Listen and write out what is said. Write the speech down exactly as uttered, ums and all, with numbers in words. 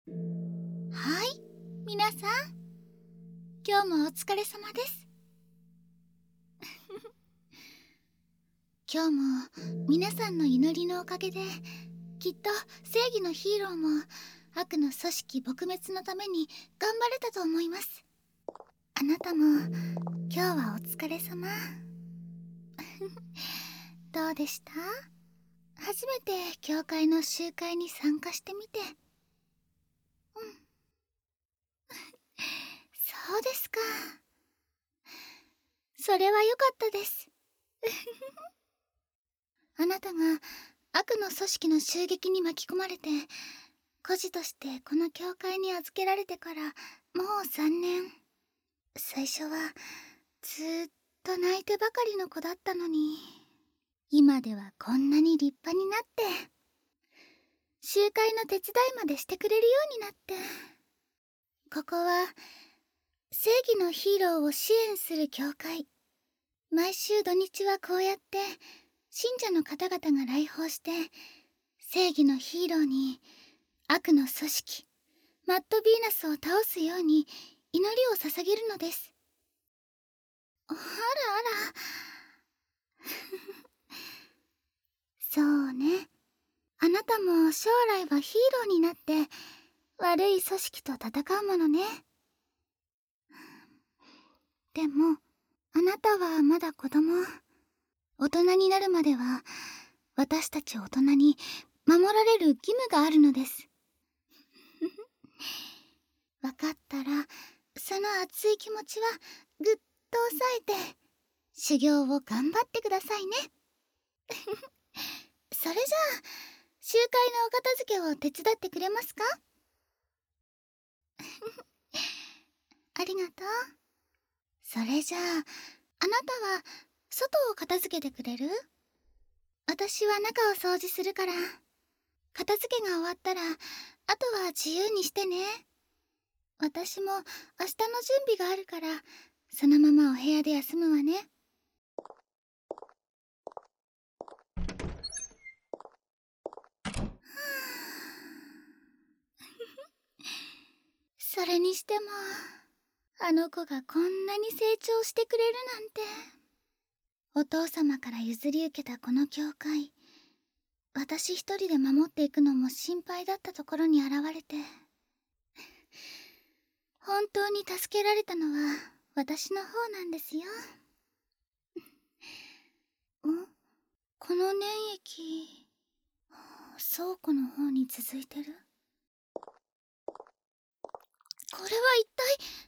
はい、皆さん、今日もお疲れ様です。今日も皆さんの祈りのおかげで、きっと正義のヒーローも悪の組織撲滅のために頑張れたと思います。あなたも今日はお疲れ様。どうでした？初めて教会の集会に参加してみて。うん。そうですか。それは良かったです。あなたが悪の組織の襲撃に巻き込まれて、孤児としてこの教会に預けられてからもうさんねん。最初はずーっと泣いてばかりの子だったのに、今ではこんなに立派になって、集会の手伝いまでしてくれるようになって。ここは正義のヒーローを支援する教会。毎週土日はこうやって信者の方々が来訪して、正義のヒーローに悪の組織マッドヴィーナスを倒すように祈りを捧げるのです。あらあらそうね、あなたも将来はヒーローになって悪い組織と戦うものね。でもあなたはまだ子供。大人になるまでは私たち大人に守られる義務があるのです。わかったらその熱い気持ちはぐっと抑えて修行を頑張ってくださいね。それじゃあ集会のお片付けを手伝ってくれますか？ありがとう。それじゃああなたは外を片付けてくれる？私は中を掃除するから。片付けが終わったらあとは自由にしてね。私も明日の準備があるからそのままお部屋で休むわね。それにしてもあの子がこんなに成長してくれるなんて。お父様から譲り受けたこの教会、私一人で守っていくのも心配だったところに現れて、本当に助けられたのは私の方なんですよ。ん？この粘液、倉庫の方に続いてる。これは一体